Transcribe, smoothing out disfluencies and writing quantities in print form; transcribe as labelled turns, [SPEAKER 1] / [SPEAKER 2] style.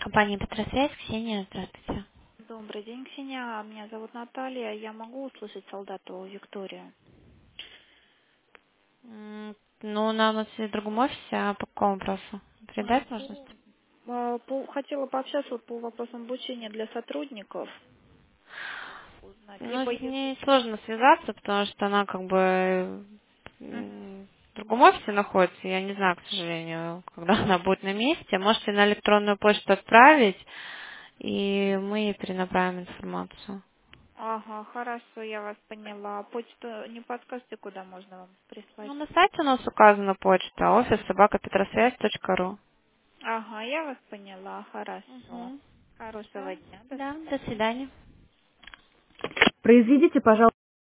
[SPEAKER 1] Компания «Петросвязь», Ксения, здравствуйте.
[SPEAKER 2] Добрый день, Ксения. Меня зовут Наталья. Я могу услышать солдату Викторию?
[SPEAKER 1] Ну, она у нас в другом офисе, а по какому вопросу? Передать
[SPEAKER 2] По,
[SPEAKER 1] можно?
[SPEAKER 2] хотела пообщаться вот по вопросам обучения для сотрудников. Узнать.
[SPEAKER 1] Ну,
[SPEAKER 2] Либо
[SPEAKER 1] с
[SPEAKER 2] если...
[SPEAKER 1] ней сложно связаться, потому что она как бы
[SPEAKER 2] Мгм.
[SPEAKER 1] в другом офисе находится. Я не знаю, к сожалению, когда она будет на месте. Можете на электронную почту отправить, и мы ей перенаправим информацию.
[SPEAKER 2] Ага, хорошо, я вас поняла. Почту не подскажете, куда можно вам прислать?
[SPEAKER 1] Ну, на сайте у нас указана почта офис собакапетросвязь.ру.
[SPEAKER 2] Ага, я вас поняла. Хорошо.
[SPEAKER 1] Угу.
[SPEAKER 2] Хорошего
[SPEAKER 1] Все.
[SPEAKER 2] дня. До
[SPEAKER 1] Да, до
[SPEAKER 2] свидания.
[SPEAKER 1] свидания.
[SPEAKER 2] Произведите, пожалуйста.